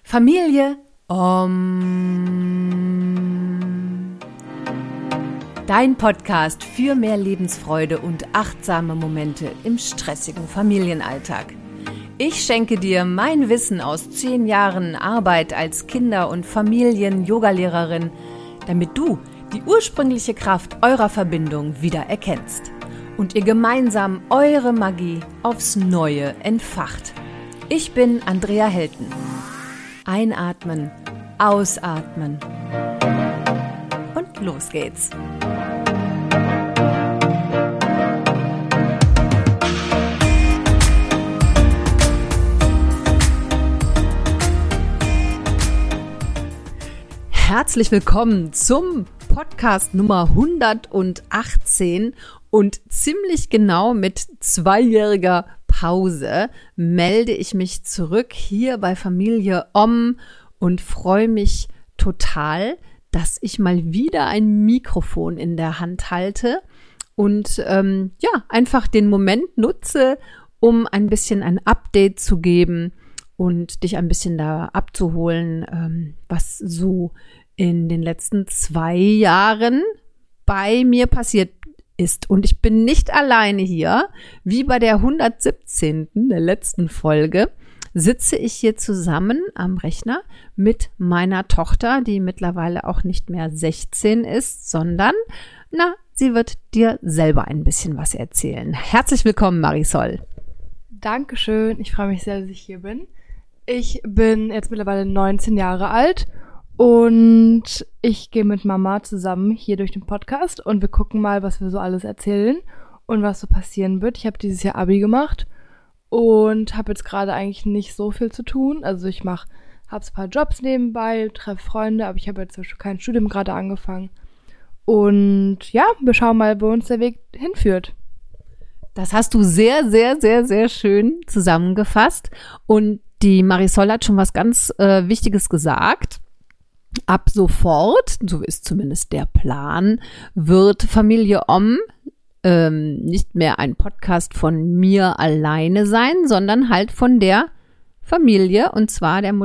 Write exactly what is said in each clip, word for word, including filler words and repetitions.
Familie Om. Dein Podcast für mehr Lebensfreude und achtsame Momente im stressigen Familienalltag. Ich schenke dir mein Wissen aus zehn Jahren Arbeit als Kinder- und Familien-Yogalehrerin, damit du die ursprüngliche Kraft eurer Verbindung wieder erkennst und ihr gemeinsam eure Magie aufs Neue entfacht. Ich bin Andrea Helten. Einatmen, ausatmen und los geht's. Herzlich willkommen zum Podcast Nummer hundertachtzehn und ziemlich genau mit zweijähriger Pause melde ich mich zurück hier bei Familie Om und freue mich total, dass ich mal wieder ein Mikrofon in der Hand halte und ähm, ja, einfach den Moment nutze, um ein bisschen ein Update zu geben und dich ein bisschen da abzuholen, ähm, was so in den letzten zwei Jahren bei mir passiert ist. Und ich bin nicht alleine hier, wie bei der hundertsiebzehnten der letzten Folge, sitze ich hier zusammen am Rechner mit meiner Tochter, die mittlerweile auch nicht mehr sechzehn ist, sondern, na, sie wird dir selber ein bisschen was erzählen. Herzlich willkommen, Marisol. Dankeschön, ich freue mich sehr, dass ich hier bin. Ich bin jetzt mittlerweile neunzehn Jahre alt und ich gehe mit Mama zusammen hier durch den Podcast und wir gucken mal, was wir so alles erzählen und was so passieren wird. Ich habe dieses Jahr Abi gemacht und habe jetzt gerade eigentlich nicht so viel zu tun. Also ich mache, habe ein paar Jobs nebenbei, treffe Freunde, aber ich habe jetzt zum Beispiel kein Studium gerade angefangen. Und ja, wir schauen mal, wo uns der Weg hinführt. Das hast du sehr, sehr, sehr, sehr schön zusammengefasst. Und die Marisol hat schon was ganz äh, Wichtiges gesagt. Ab sofort, so ist zumindest der Plan, wird Familie Om ähm, nicht mehr ein Podcast von mir alleine sein, sondern halt von der Familie, und zwar der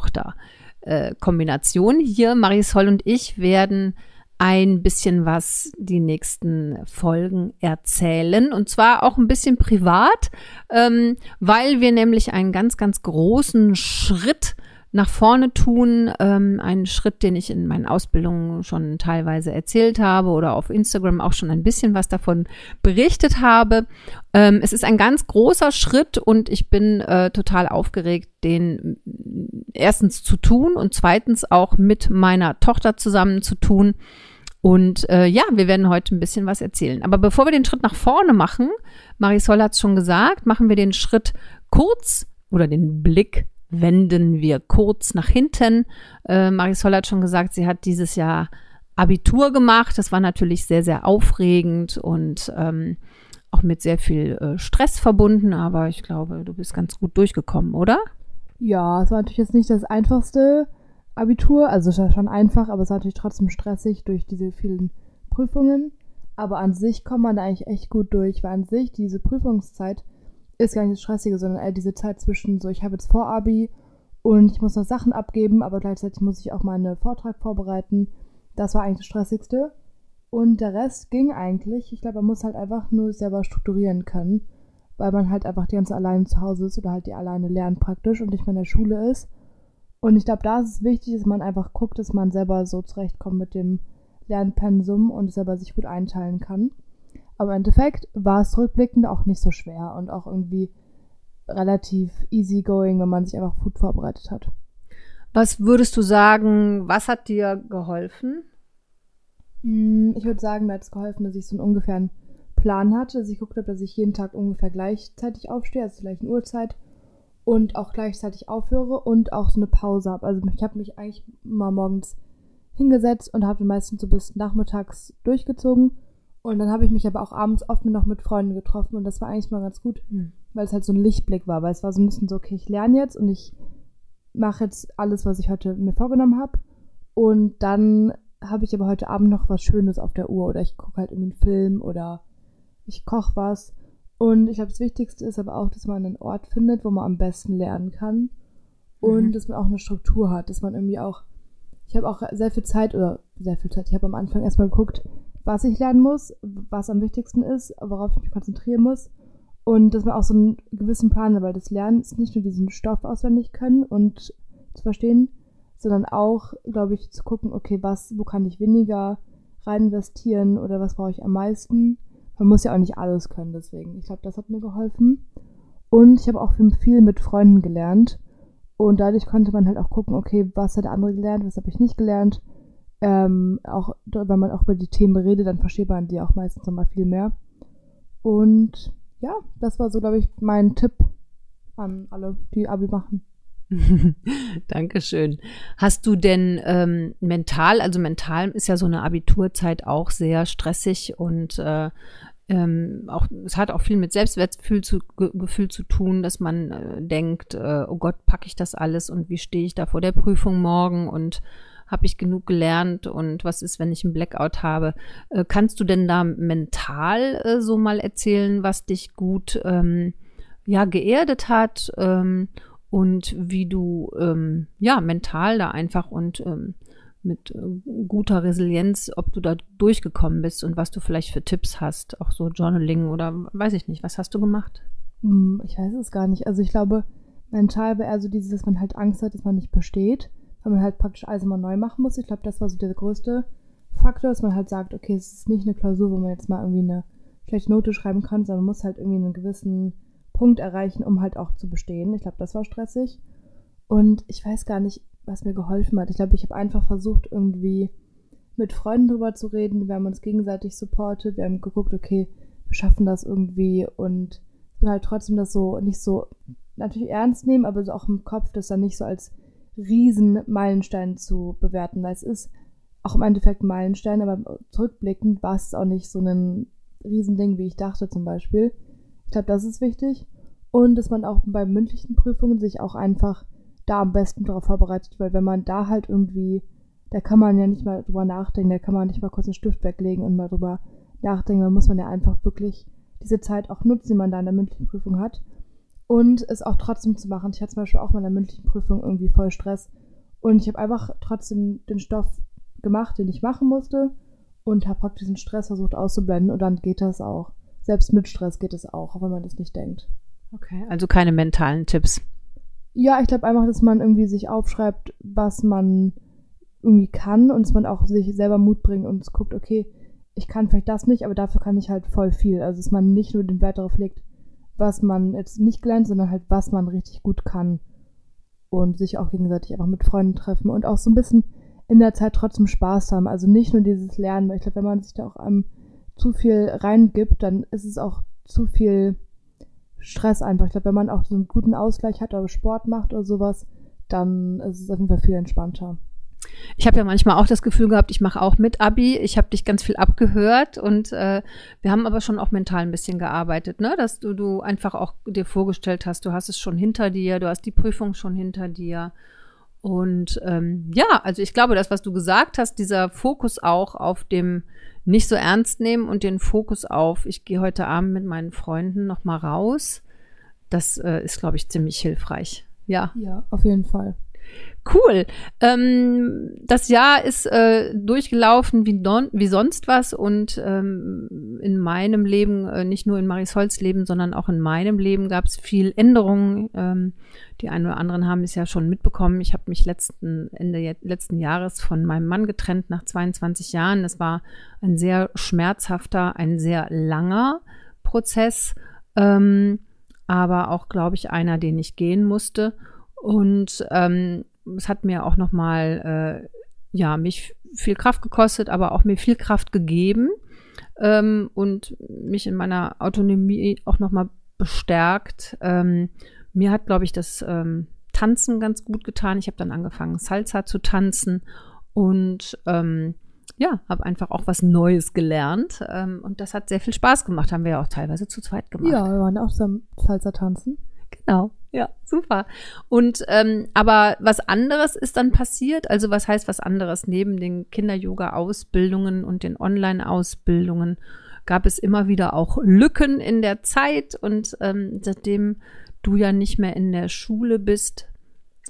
Mutter-Tochter-Kombination. Hier, Marisol und ich werden ein bisschen was die nächsten Folgen erzählen, und zwar auch ein bisschen privat, ähm, weil wir nämlich einen ganz, ganz großen Schritt nach vorne tun, ähm, einen Schritt, den ich in meinen Ausbildungen schon teilweise erzählt habe oder auf Instagram auch schon ein bisschen was davon berichtet habe. Ähm, es ist ein ganz großer Schritt und ich bin äh, total aufgeregt, den erstens zu tun und zweitens auch mit meiner Tochter zusammen zu tun. Und äh, ja, wir werden heute ein bisschen was erzählen. Aber bevor wir den Schritt nach vorne machen, Marisol hat es schon gesagt, machen wir den Schritt kurz oder den Blick wenden wir kurz nach hinten. Äh, Marisol hat schon gesagt, sie hat dieses Jahr Abitur gemacht. Das war natürlich sehr, sehr aufregend und ähm, auch mit sehr viel äh, Stress verbunden. Aber ich glaube, du bist ganz gut durchgekommen, oder? Ja, es war natürlich jetzt nicht das einfachste Abitur. Also es war schon einfach, aber es war natürlich trotzdem stressig durch diese vielen Prüfungen. Aber an sich kommt man da eigentlich echt gut durch, weil an sich diese Prüfungszeit ist gar nicht das Stressige, sondern eher diese Zeit zwischen so, ich habe jetzt Vor-Abi und ich muss noch Sachen abgeben, aber gleichzeitig muss ich auch meinen Vortrag vorbereiten. Das war eigentlich das Stressigste. Und der Rest ging eigentlich. Ich glaube, man muss halt einfach nur selber strukturieren können, weil man halt einfach die ganze alleine zu Hause ist oder halt die alleine lernt praktisch und nicht mehr in der Schule ist. Und ich glaube, da ist es wichtig, dass man einfach guckt, dass man selber so zurechtkommt mit dem Lernpensum und es selber sich gut einteilen kann. Aber im Endeffekt war es rückblickend auch nicht so schwer und auch irgendwie relativ easygoing, wenn man sich einfach gut vorbereitet hat. Was würdest du sagen, was hat dir geholfen? Ich würde sagen, mir hat es geholfen, dass ich so einen ungefähren Plan hatte, dass ich geguckt habe, dass ich jeden Tag ungefähr gleichzeitig aufstehe, also zur gleichen Uhrzeit und auch gleichzeitig aufhöre und auch so eine Pause habe. Also ich habe mich eigentlich mal morgens hingesetzt und habe meistens so bis nachmittags durchgezogen. Und dann habe ich mich aber auch abends oft noch mit Freunden getroffen und das war eigentlich mal ganz gut, mhm. weil es halt so ein Lichtblick war, weil es war so ein bisschen so, okay, ich lerne jetzt und ich mache jetzt alles, was ich heute mir vorgenommen habe und dann habe ich aber heute Abend noch was Schönes auf der Uhr oder ich gucke halt irgendwie einen Film oder ich koche was Und ich glaube, das Wichtigste ist aber auch, dass man einen Ort findet, wo man am besten lernen kann. und Mhm. dass man auch eine Struktur hat, dass man irgendwie auch, ich habe auch sehr viel Zeit oder sehr viel Zeit, ich habe am Anfang erstmal geguckt, was ich lernen muss, was am wichtigsten ist, worauf ich mich konzentrieren muss und dass man auch so einen gewissen Plan hat, weil das Lernen ist nicht nur diesen Stoff auswendig können und zu verstehen, sondern auch, glaube ich, zu gucken, okay, was, wo kann ich weniger rein investieren oder was brauche ich am meisten. Man muss ja auch nicht alles können, deswegen. Ich glaube, das hat mir geholfen. Und ich habe auch viel mit Freunden gelernt. Und dadurch konnte man halt auch gucken, okay, was hat der andere gelernt, was habe ich nicht gelernt. Ähm, auch wenn man auch über die Themen redet, dann versteht man die auch meistens nochmal viel mehr. Und ja, das war so, glaube ich, mein Tipp an alle, die Abi machen. Dankeschön. Hast du denn ähm, mental, also mental ist ja so eine Abiturzeit auch sehr stressig und äh, ähm, auch, es hat auch viel mit Selbstwertgefühl zu, Ge- Gefühl zu tun, dass man äh, denkt, äh, oh Gott, packe ich das alles und wie stehe ich da vor der Prüfung morgen und habe ich genug gelernt und was ist, wenn ich einen Blackout habe? Äh, kannst du denn da mental äh, so mal erzählen, was dich gut ähm, ja, geerdet hat? Ähm, Und wie du ähm, ja mental da einfach und ähm, mit äh, guter Resilienz, ob du da durchgekommen bist und was du vielleicht für Tipps hast, auch so Journaling oder weiß ich nicht, was hast du gemacht? Hm, Ich weiß es gar nicht. Also ich glaube, mental war eher so dieses, dass man halt Angst hat, dass man nicht besteht, weil man halt praktisch alles immer neu machen muss. Ich glaube, das war so der größte Faktor, dass man halt sagt, okay, es ist nicht eine Klausur, wo man jetzt mal irgendwie eine schlechte Note schreiben kann, sondern man muss halt irgendwie einen gewissen Punkt erreichen, um halt auch zu bestehen. Ich glaube, das war stressig. Und ich weiß gar nicht, was mir geholfen hat. Ich glaube, ich habe einfach versucht, irgendwie mit Freunden drüber zu reden. Wir haben uns gegenseitig supportet. Wir haben geguckt, okay, wir schaffen das irgendwie und halt trotzdem das so nicht so natürlich ernst nehmen, aber so auch im Kopf das dann nicht so als riesen Meilenstein zu bewerten, weil es ist auch im Endeffekt ein Meilenstein, aber zurückblickend war es auch nicht so ein Riesending, wie ich dachte zum Beispiel. Ich glaube, das ist wichtig. Und dass man auch bei mündlichen Prüfungen sich auch einfach da am besten darauf vorbereitet, weil wenn man da halt irgendwie, da kann man ja nicht mal drüber nachdenken, da kann man nicht mal kurz einen Stift weglegen und mal drüber nachdenken, da muss man ja einfach wirklich diese Zeit auch nutzen, die man da in der mündlichen Prüfung hat und es auch trotzdem zu machen. Ich hatte zum Beispiel auch mal in der mündlichen Prüfung irgendwie voll Stress und ich habe einfach trotzdem den Stoff gemacht, den ich machen musste und habe praktisch diesen Stress versucht auszublenden und dann geht das auch. Selbst mit Stress geht es auch, auch wenn man das nicht denkt. Okay, also keine mentalen Tipps. Ja, ich glaube einfach, dass man irgendwie sich aufschreibt, was man irgendwie kann und dass man auch sich selber Mut bringt und es guckt, okay, ich kann vielleicht das nicht, aber dafür kann ich halt voll viel. Also dass man nicht nur den Wert darauf legt, was man jetzt nicht lernt, sondern halt, was man richtig gut kann und sich auch gegenseitig einfach mit Freunden treffen und auch so ein bisschen in der Zeit trotzdem Spaß haben. Also nicht nur dieses Lernen, weil ich glaube, wenn man sich da auch am zu viel reingibt, dann ist es auch zu viel Stress einfach. Ich glaube, wenn man auch so einen guten Ausgleich hat oder Sport macht oder sowas, dann ist es auf jeden Fall viel entspannter. Ich habe ja manchmal auch das Gefühl gehabt, ich mache auch mit Abi. Ich habe dich ganz viel abgehört und äh, wir haben aber schon auch mental ein bisschen gearbeitet, ne? Dass du, du einfach auch dir vorgestellt hast, du hast es schon hinter dir, du hast die Prüfung schon hinter dir. Und ähm, ja, also ich glaube, das, was du gesagt hast, dieser Fokus auch auf dem nicht so ernst nehmen und den Fokus auf, ich gehe heute Abend mit meinen Freunden noch mal raus, das äh, ist, glaube ich, ziemlich hilfreich. Ja. Ja, auf jeden Fall. Cool. Ähm, das Jahr ist äh, durchgelaufen wie, don, wie sonst was und ähm, in meinem Leben, äh, nicht nur in Marisols Leben, sondern auch in meinem Leben gab es viel Änderungen. Ähm, die einen oder anderen haben es ja schon mitbekommen. Ich habe mich letzten Ende letzten Jahres von meinem Mann getrennt nach zweiundzwanzig Jahren. Das war ein sehr schmerzhafter, ein sehr langer Prozess, ähm, aber auch, glaube ich, einer, den ich gehen musste. Und ähm, es hat mir auch nochmal, äh, ja, mich viel Kraft gekostet, aber auch mir viel Kraft gegeben ähm, und mich in meiner Autonomie auch nochmal bestärkt. Ähm, mir hat, glaube ich, das ähm, Tanzen ganz gut getan. Ich habe dann angefangen, Salsa zu tanzen und ähm, ja, habe einfach auch was Neues gelernt. Ähm, und das hat sehr viel Spaß gemacht. Haben wir ja auch teilweise zu zweit gemacht. Ja, wir waren auch zusammen Salsa tanzen. Genau, ja, super. Und ähm, aber was anderes ist dann passiert, also was heißt was anderes? Neben den Kinder-Yoga-Ausbildungen und den Online-Ausbildungen gab es immer wieder auch Lücken in der Zeit und ähm, seitdem du ja nicht mehr in der Schule bist,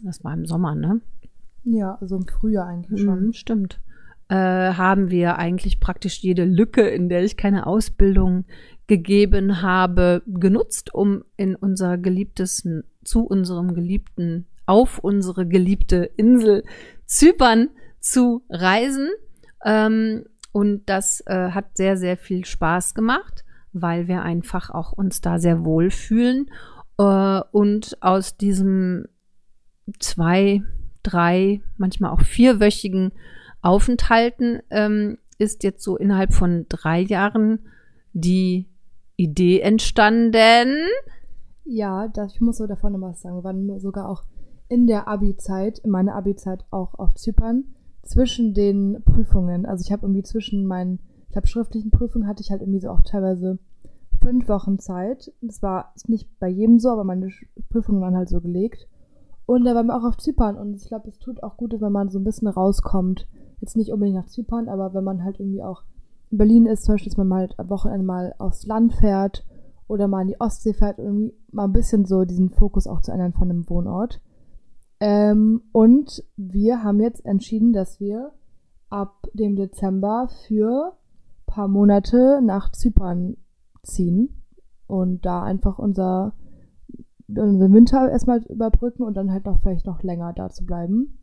das war im Sommer, ne? Ja, also im Frühjahr eigentlich schon. Mhm, stimmt. Äh, haben wir eigentlich praktisch jede Lücke, in der ich keine Ausbildung gegeben habe, genutzt, um in unser geliebtes, zu unserem geliebten, auf unsere geliebte Insel Zypern zu reisen. Ähm, und das äh, hat sehr, sehr viel Spaß gemacht, weil wir einfach auch uns da sehr wohlfühlen. Äh, und aus diesem zwei, drei, manchmal auch vierwöchigen Aufenthalten ähm, ist jetzt so innerhalb von drei Jahren die Idee entstanden. Ja, das, ich muss so davon noch was sagen. Wir waren sogar auch in der Abi-Zeit, in meiner Abi-Zeit auch auf Zypern, zwischen den Prüfungen. Also ich habe irgendwie zwischen meinen, ich glaube, schriftlichen Prüfungen hatte ich halt irgendwie so auch teilweise fünf Wochen Zeit. Das war nicht bei jedem so, aber meine Prüfungen waren halt so gelegt. Und da waren wir auch auf Zypern. Und ich glaube, es tut auch gut, wenn man so ein bisschen rauskommt. Jetzt nicht unbedingt nach Zypern, aber wenn man halt irgendwie auch in Berlin ist, zum Beispiel, dass man mal halt am Wochenende mal aufs Land fährt oder mal in die Ostsee fährt und irgendwie mal ein bisschen so diesen Fokus auch zu ändern von einem Wohnort. Ähm, und wir haben jetzt entschieden, dass wir ab dem Dezember für ein paar Monate nach Zypern ziehen und da einfach unser, unseren Winter erstmal überbrücken und dann halt noch vielleicht noch länger da zu bleiben.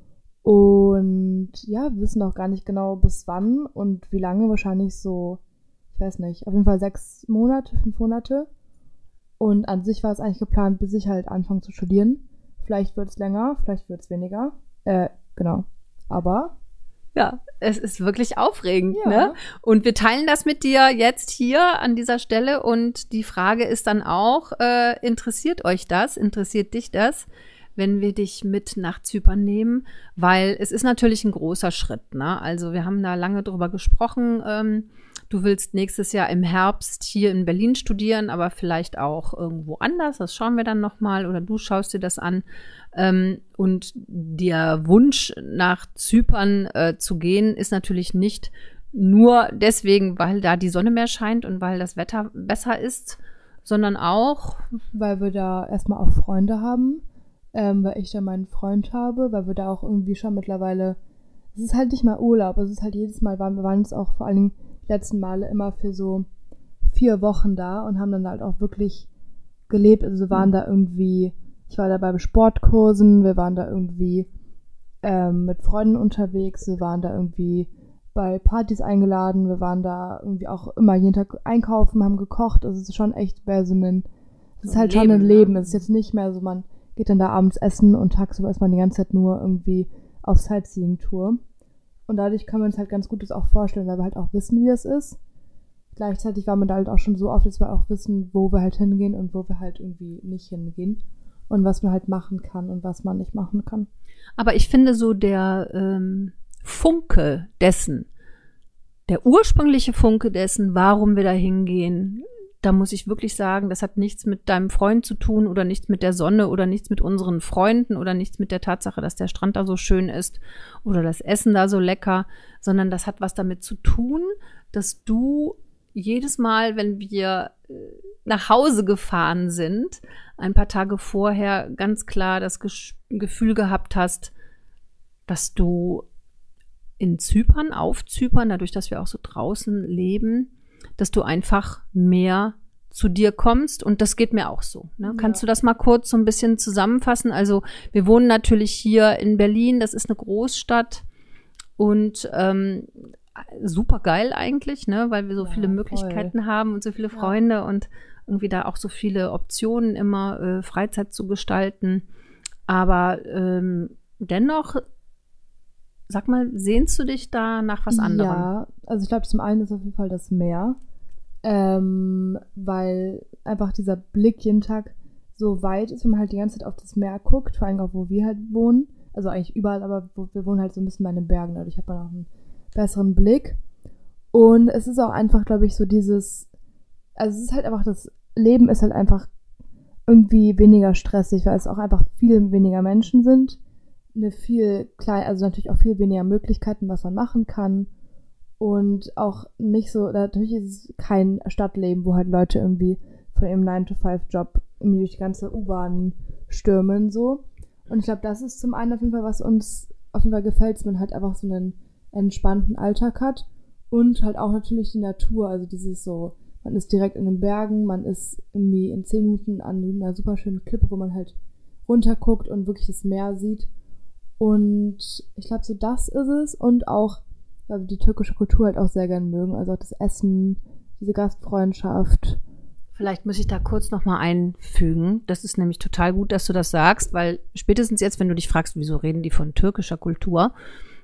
Und ja, wir wissen auch gar nicht genau bis wann und wie lange, wahrscheinlich so, ich weiß nicht, auf jeden Fall sechs Monate, fünf Monate. Und an sich war es eigentlich geplant, bis ich halt anfange zu studieren. Vielleicht wird es länger, vielleicht wird es weniger. Äh, genau. Aber ja, es ist wirklich aufregend, ja. ne? Und wir teilen das mit dir jetzt hier an dieser Stelle. Und die Frage ist dann auch, äh, interessiert euch das? Interessiert dich das, wenn wir dich mit nach Zypern nehmen? Weil es ist natürlich ein großer Schritt, ne? Also wir haben da lange drüber gesprochen. Ähm, du willst nächstes Jahr im Herbst hier in Berlin studieren, aber vielleicht auch irgendwo anders. Das schauen wir dann nochmal oder du schaust dir das an. Ähm, und der Wunsch nach Zypern äh, zu gehen ist natürlich nicht nur deswegen, weil da die Sonne mehr scheint und weil das Wetter besser ist, sondern auch, weil wir da erstmal auch Freunde haben, ähm, weil ich da meinen Freund habe, weil wir da auch irgendwie schon mittlerweile, es ist halt nicht mal Urlaub, es ist halt jedes Mal, waren wir waren jetzt auch vor allen Dingen die letzten Male immer für so vier Wochen da und haben dann halt auch wirklich gelebt, also wir waren mhm. da irgendwie, ich war da bei Sportkursen, wir waren da irgendwie ähm, mit Freunden unterwegs, wir waren da irgendwie bei Partys eingeladen, wir waren da irgendwie auch immer jeden Tag einkaufen, haben gekocht, also es ist schon echt bei so einem, es ist halt Leben, schon ein Leben, ne? Es ist jetzt nicht mehr so, man geht dann da abends essen und tagsüber ist man die ganze Zeit nur irgendwie auf Sightseeing-Tour. Und dadurch kann man uns halt ganz gut das auch vorstellen, weil wir halt auch wissen, wie das ist. Gleichzeitig war man da halt auch schon so oft, dass wir auch wissen, wo wir halt hingehen und wo wir halt irgendwie nicht hingehen. Und was man halt machen kann und was man nicht machen kann. Aber ich finde so der ähm, Funke dessen, der ursprüngliche Funke dessen, warum wir da hingehen, da muss ich wirklich sagen, das hat nichts mit deinem Freund zu tun oder nichts mit der Sonne oder nichts mit unseren Freunden oder nichts mit der Tatsache, dass der Strand da so schön ist oder das Essen da so lecker, sondern das hat was damit zu tun, dass du jedes Mal, wenn wir nach Hause gefahren sind, ein paar Tage vorher ganz klar das Gefühl gehabt hast, dass du in Zypern, auf Zypern, dadurch, dass wir auch so draußen leben, dass du einfach mehr zu dir kommst. Und das geht mir auch so. Ne? Ja. Kannst du das mal kurz so ein bisschen zusammenfassen? Also wir wohnen natürlich hier in Berlin, das ist eine Großstadt und ähm, super geil eigentlich, ne? Weil wir so ja, viele Möglichkeiten voll. haben und so viele Freunde ja. und irgendwie da auch so viele Optionen immer, äh, Freizeit zu gestalten. Aber ähm, dennoch, sag mal, sehnst du dich da nach was anderem? Ja, also ich glaube, zum einen ist auf jeden Fall das Meer, ähm, weil einfach dieser Blick jeden Tag so weit ist, wenn man halt die ganze Zeit auf das Meer guckt, vor allem auch, wo wir halt wohnen. Also eigentlich überall, aber wo, wir wohnen halt so ein bisschen bei den Bergen, dadurch hat man auch einen besseren Blick. Und es ist auch einfach, glaube ich, so dieses, also es ist halt einfach, das Leben ist halt einfach irgendwie weniger stressig, weil es auch einfach viel weniger Menschen sind. Eine viel klein, also natürlich auch viel weniger Möglichkeiten, was man machen kann. Und auch nicht so, natürlich ist es kein Stadtleben, wo halt Leute irgendwie von ihrem nine to five Job irgendwie durch die ganze U-Bahn stürmen, so. Und ich glaube, das ist zum einen auf jeden Fall, was uns auf jeden Fall gefällt, dass man halt einfach so einen entspannten Alltag hat und halt auch natürlich die Natur, also dieses so, man ist direkt in den Bergen, man ist irgendwie in zehn Minuten an einer super schönen Klippe, wo man halt runterguckt und wirklich das Meer sieht. Und ich glaube, so das ist es. Und auch, weil wir die türkische Kultur halt auch sehr gern mögen. Also auch das Essen, diese Gastfreundschaft. Vielleicht muss ich da kurz nochmal einfügen. Das ist nämlich total gut, dass du das sagst, weil spätestens jetzt, wenn du dich fragst, wieso reden die von türkischer Kultur,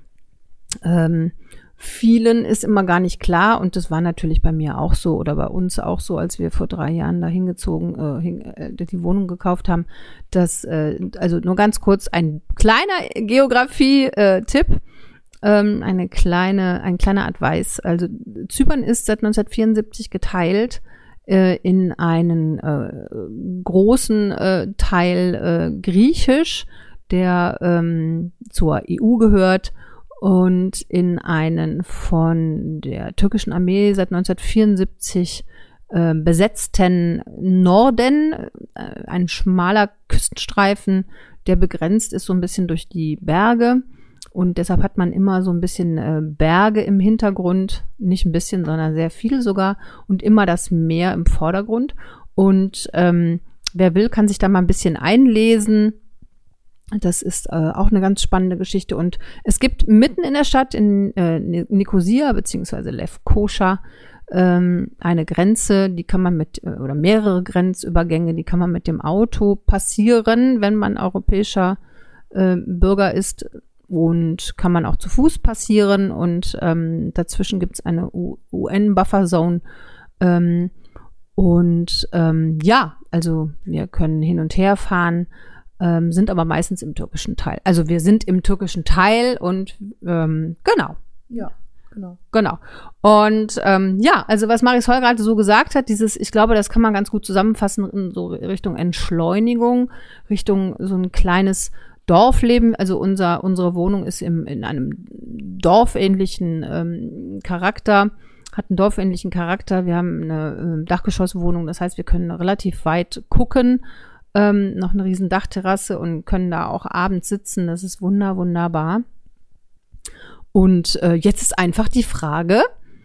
ähm, vielen ist immer gar nicht klar, und das war natürlich bei mir auch so oder bei uns auch so, als wir vor drei Jahren da hingezogen, äh, hin, äh, die Wohnung gekauft haben, dass, äh, also nur ganz kurz ein kleiner Geografie-Tipp, ähm, eine kleine, ein kleiner Advice. Also Zypern ist seit neunzehnhundertvierundsiebzig geteilt äh, in einen äh, großen äh, Teil äh, Griechisch, der ähm, zur E U gehört, und in einen von der türkischen Armee seit neunzehnhundertvierundsiebzig äh, besetzten Norden, äh, ein schmaler Küstenstreifen, der begrenzt ist so ein bisschen durch die Berge, und deshalb hat man immer so ein bisschen äh, Berge im Hintergrund, nicht ein bisschen, sondern sehr viel sogar, und immer das Meer im Vordergrund. Und ähm, wer will, kann sich da mal ein bisschen einlesen. Das ist äh, auch eine ganz spannende Geschichte. Und es gibt mitten in der Stadt, in äh, Nikosia beziehungsweise Lefkoşa, ähm, eine Grenze, die kann man mit, äh, oder mehrere Grenzübergänge, die kann man mit dem Auto passieren, wenn man europäischer äh, Bürger ist, und kann man auch zu Fuß passieren. Und ähm, dazwischen gibt es eine U N-Buffer-Zone. Ähm, und ähm, ja, also wir können hin und her fahren, Ähm, sind aber meistens im türkischen Teil. Also wir sind im türkischen Teil und ähm, genau. Ja, genau. Genau. Und ähm, ja, also was Marisol gerade so gesagt hat, dieses, ich glaube, das kann man ganz gut zusammenfassen in so Richtung Entschleunigung, Richtung so ein kleines Dorfleben. Also unser unsere Wohnung ist im, in einem dorfähnlichen ähm, Charakter, hat einen dorfähnlichen Charakter. Wir haben eine äh, Dachgeschosswohnung, das heißt, wir können relativ weit gucken. Ähm, noch eine riesen Dachterrasse und können da auch abends sitzen. Das ist wunder, wunderbar. Und äh, jetzt ist einfach die Frage,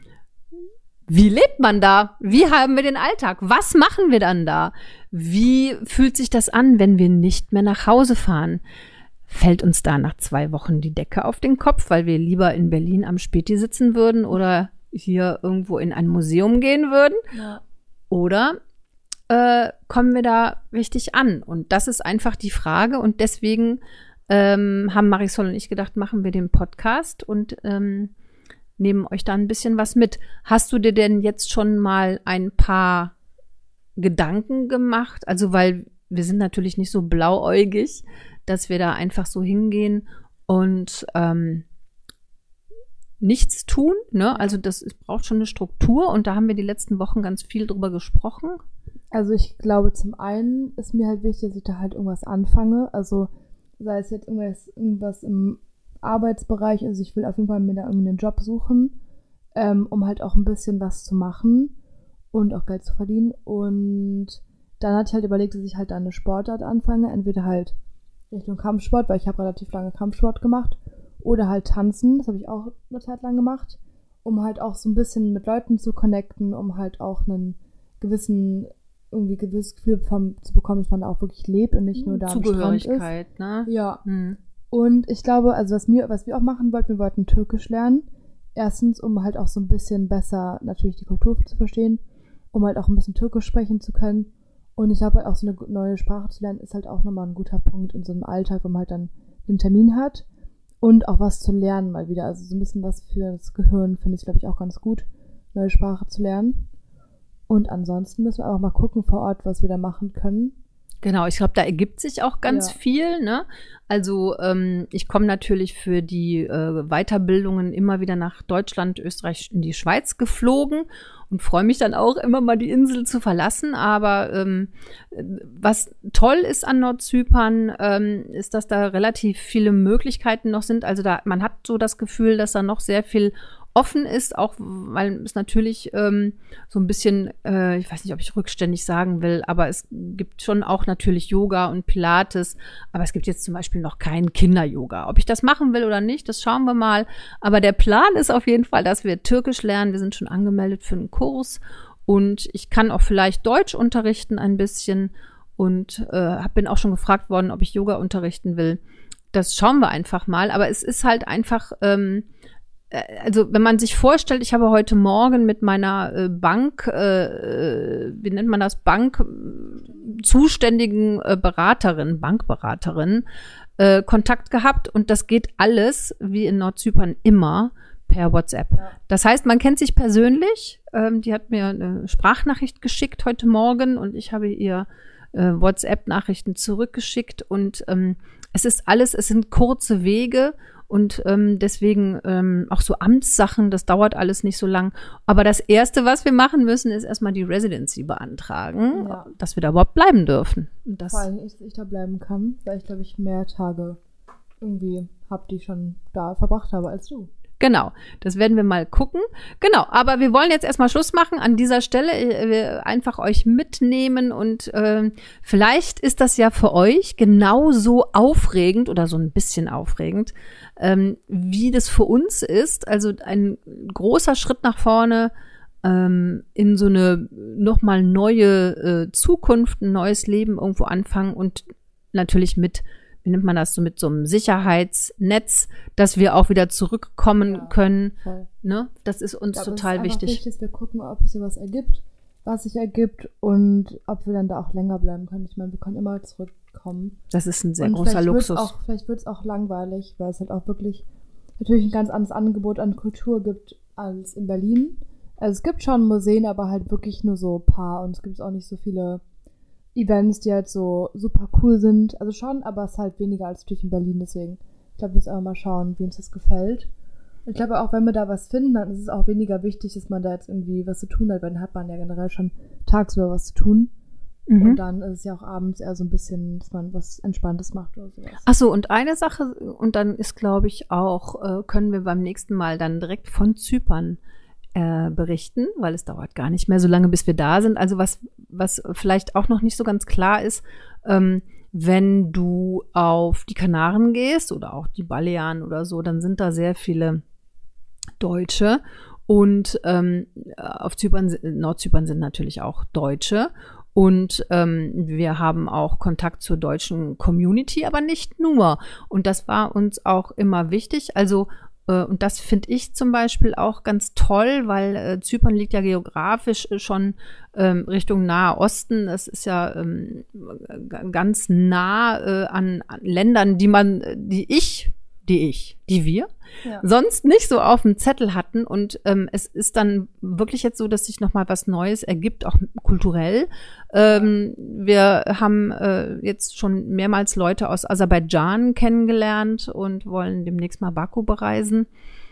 wie lebt man da? Wie haben wir den Alltag? Was machen wir dann da? Wie fühlt sich das an, wenn wir nicht mehr nach Hause fahren? Fällt uns da nach zwei Wochen die Decke auf den Kopf, weil wir lieber in Berlin am Späti sitzen würden oder hier irgendwo in ein Museum gehen würden? Ja. Oder Äh, kommen wir da richtig an? Und das ist einfach die Frage. Und deswegen ähm, haben Marisol und ich gedacht, machen wir den Podcast und ähm, nehmen euch da ein bisschen was mit. Hast du dir denn jetzt schon mal ein paar Gedanken gemacht? Also, weil wir sind natürlich nicht so blauäugig, dass wir da einfach so hingehen und ähm, nichts tun, ne? Also das es braucht schon eine Struktur, und da haben wir die letzten Wochen ganz viel drüber gesprochen. Also ich glaube, zum einen ist mir halt wichtig, dass ich da halt irgendwas anfange. Also sei es jetzt irgendwas, irgendwas im Arbeitsbereich, also ich will auf jeden Fall mir da irgendwie einen Job suchen, ähm, um halt auch ein bisschen was zu machen und auch Geld zu verdienen. Und dann hatte ich halt überlegt, dass ich halt da eine Sportart anfange, entweder halt Richtung Kampfsport, weil ich habe relativ lange Kampfsport gemacht, oder halt tanzen, das habe ich auch eine Zeit lang gemacht, um halt auch so ein bisschen mit Leuten zu connecten, um halt auch einen gewissen irgendwie gewisses Gefühl vom, zu bekommen, dass man da auch wirklich lebt und nicht nur da am Strand ist. Zugehörigkeit, ne? Ja. Hm. Und ich glaube, also was mir, was wir auch machen wollten, wir wollten Türkisch lernen. Erstens, um halt auch so ein bisschen besser natürlich die Kultur zu verstehen, um halt auch ein bisschen Türkisch sprechen zu können. Und ich glaube, halt auch so eine neue Sprache zu lernen, ist halt auch nochmal ein guter Punkt in so einem Alltag, wo man halt dann einen Termin hat und auch was zu lernen mal wieder. Also so ein bisschen was für das Gehirn finde ich, glaube ich, auch ganz gut, neue Sprache zu lernen. Und ansonsten müssen wir auch mal gucken vor Ort, was wir da machen können. Genau, ich glaube, da ergibt sich auch ganz Ja. viel, ne? Also ähm, ich komme natürlich für die äh, Weiterbildungen immer wieder nach Deutschland, Österreich, in die Schweiz geflogen und freue mich dann auch immer mal die Insel zu verlassen. Aber ähm, was toll ist an Nordzypern, ähm, ist, dass da relativ viele Möglichkeiten noch sind. Also da man hat so das Gefühl, dass da noch sehr viel offen ist, auch weil es natürlich ähm, so ein bisschen, äh, ich weiß nicht, ob ich rückständig sagen will, aber es gibt schon auch natürlich Yoga und Pilates, aber es gibt jetzt zum Beispiel noch keinen Kinder-Yoga. Ob ich das machen will oder nicht, das schauen wir mal. Aber der Plan ist auf jeden Fall, dass wir Türkisch lernen. Wir sind schon angemeldet für einen Kurs und ich kann auch vielleicht Deutsch unterrichten ein bisschen und äh, bin auch schon gefragt worden, ob ich Yoga unterrichten will. Das schauen wir einfach mal. Aber es ist halt einfach, ähm, also wenn man sich vorstellt, ich habe heute Morgen mit meiner äh, Bank, äh, wie nennt man das, Bank zuständigen äh, Beraterin, Bankberaterin, äh, Kontakt gehabt und das geht alles, wie in Nordzypern immer, per WhatsApp. Ja. Das heißt, man kennt sich persönlich. Ähm, die hat mir eine Sprachnachricht geschickt heute Morgen und ich habe ihr äh, WhatsApp-Nachrichten zurückgeschickt und ähm, es ist alles, es sind kurze Wege und ähm, deswegen ähm, auch so Amtssachen, das dauert alles nicht so lang. Aber das Erste, was wir machen müssen, ist erstmal die Residency beantragen, ja. dass wir da überhaupt bleiben dürfen. Und das Vor allem, dass ich da bleiben kann, weil ich, glaube ich, mehr Tage irgendwie habe, die ich schon da verbracht habe als du. Genau, das werden wir mal gucken. Genau, aber wir wollen jetzt erstmal Schluss machen an dieser Stelle, wir einfach euch mitnehmen und äh, vielleicht ist das ja für euch genauso aufregend oder so ein bisschen aufregend, ähm, wie das für uns ist. Also ein großer Schritt nach vorne ähm, in so eine nochmal neue äh, Zukunft, ein neues Leben irgendwo anfangen und natürlich mit wie nennt man das, so mit so einem Sicherheitsnetz, dass wir auch wieder zurückkommen ja, können. Voll. Ne? Das ist uns glaube, total es ist wichtig. wichtig, dass wir gucken, ob sich sowas ergibt, was sich ergibt und ob wir dann da auch länger bleiben können. Ich meine, wir können immer zurückkommen. Das ist ein sehr und großer Luxus. Auch, vielleicht wird es auch langweilig, weil es halt auch wirklich natürlich ein ganz anderes Angebot an Kultur gibt als in Berlin. Also es gibt schon Museen, aber halt wirklich nur so ein paar und es gibt auch nicht so viele Events, die halt so super cool sind. Also schon, aber es ist halt weniger als natürlich in Berlin. Deswegen, ich glaube, wir müssen auch mal schauen, wie uns das gefällt. Ich glaube auch, wenn wir da was finden, dann ist es auch weniger wichtig, dass man da jetzt irgendwie was zu tun hat, weil dann hat man ja generell schon tagsüber was zu tun. Mhm. Und dann ist es ja auch abends eher so ein bisschen, dass man was Entspanntes macht oder sowas. Ach so, und eine Sache, und dann ist, glaube ich, auch, äh, können wir beim nächsten Mal dann direkt von Zypern Äh, berichten, weil es dauert gar nicht mehr so lange, bis wir da sind. Also was, was vielleicht auch noch nicht so ganz klar ist, ähm, wenn du auf die Kanaren gehst oder auch die Balearen oder so, dann sind da sehr viele Deutsche und ähm, auf Zypern, Nordzypern sind natürlich auch Deutsche und ähm, wir haben auch Kontakt zur deutschen Community, aber nicht nur. Und das war uns auch immer wichtig. Also und das finde ich zum Beispiel auch ganz toll, weil äh, Zypern liegt ja geografisch schon ähm, Richtung Nahe Osten. Das ist ja ähm, g- ganz nah äh, an, an Ländern, die man, die ich, die ich, die wir ja. sonst nicht so auf dem Zettel hatten. Und ähm, es ist dann wirklich jetzt so, dass sich nochmal was Neues ergibt, auch kulturell. Ähm, wir haben äh, jetzt schon mehrmals Leute aus Aserbaidschan kennengelernt und wollen demnächst mal Baku bereisen.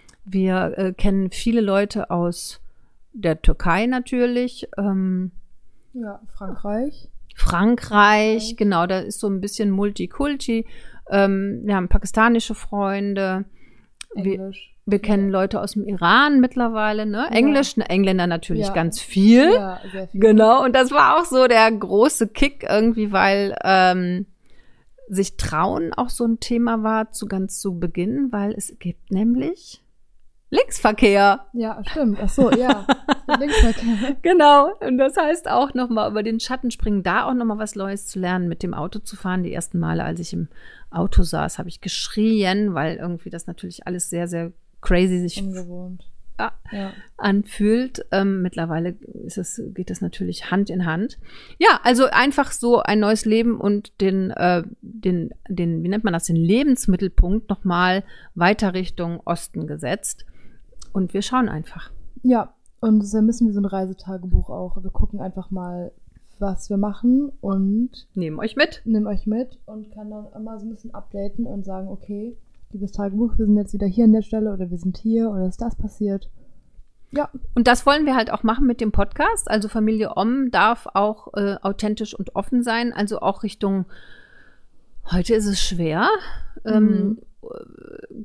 Wir äh, kennen viele Leute aus der Türkei natürlich. Ähm, ja, Frankreich. Frankreich, Frankreich, genau, da ist so ein bisschen Multikulti. Ähm, wir haben pakistanische Freunde. Englisch. Wir, wir kennen Leute aus dem Iran mittlerweile, ne? Ja. Englisch, ne, Engländer natürlich ja. ganz viel. Ja, sehr viel. Genau, und das war auch so der große Kick irgendwie, weil ähm, sich trauen auch so ein Thema war zu ganz zu Beginn, weil es gibt nämlich Linksverkehr. Ja, stimmt. Ach so, ja. Linksverkehr. Genau. Und das heißt auch nochmal über den Schatten springen, da auch nochmal was Neues zu lernen, mit dem Auto zu fahren. Die ersten Male, als ich im Auto saß, habe ich geschrien, weil irgendwie das natürlich alles sehr, sehr crazy sich ungewohnt ja, ja. anfühlt. Ähm, mittlerweile ist es, geht das natürlich Hand in Hand. Ja, also einfach so ein neues Leben und den, äh, den, den, wie nennt man das, den Lebensmittelpunkt nochmal weiter Richtung Osten gesetzt. Und wir schauen einfach. Ja, und es ist ein bisschen wie so ein Reisetagebuch auch. Wir gucken einfach mal, was wir machen und nehmen euch mit. Nehmen euch mit und kann dann immer so ein bisschen updaten und sagen, okay, liebes Tagebuch, wir sind jetzt wieder hier an der Stelle oder wir sind hier oder ist das passiert. Ja. Und das wollen wir halt auch machen mit dem Podcast. Also Familie Om darf auch äh, authentisch und offen sein. Also auch Richtung, heute ist es schwer, mhm. ähm,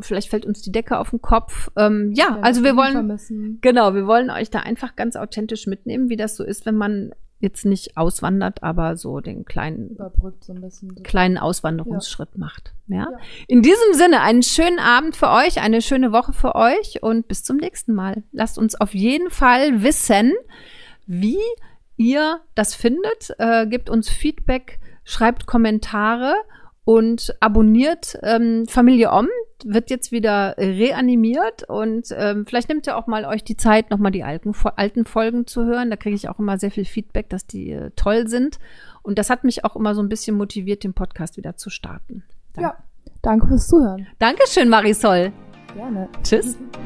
vielleicht fällt uns die Decke auf den Kopf. Ähm, ja, Ja, also wir das wollen, vermissen. genau, wir wollen euch da einfach ganz authentisch mitnehmen, wie das so ist, wenn man jetzt nicht auswandert, aber so den kleinen, Überbrückt so ein bisschen. So. kleinen Auswanderungsschritt macht. Ja? Ja. In diesem Sinne, einen schönen Abend für euch, eine schöne Woche für euch und bis zum nächsten Mal. Lasst uns auf jeden Fall wissen, wie ihr das findet. Äh, gebt uns Feedback, schreibt Kommentare und abonniert ähm, Familie Om. Wird jetzt wieder reanimiert und ähm, vielleicht nehmt ihr auch mal euch die Zeit, nochmal die alten, alten Folgen zu hören. Da kriege ich auch immer sehr viel Feedback, dass die äh, toll sind. Und das hat mich auch immer so ein bisschen motiviert, den Podcast wieder zu starten. Danke. Ja, danke fürs Zuhören. Dankeschön, Marisol. Gerne. Tschüss.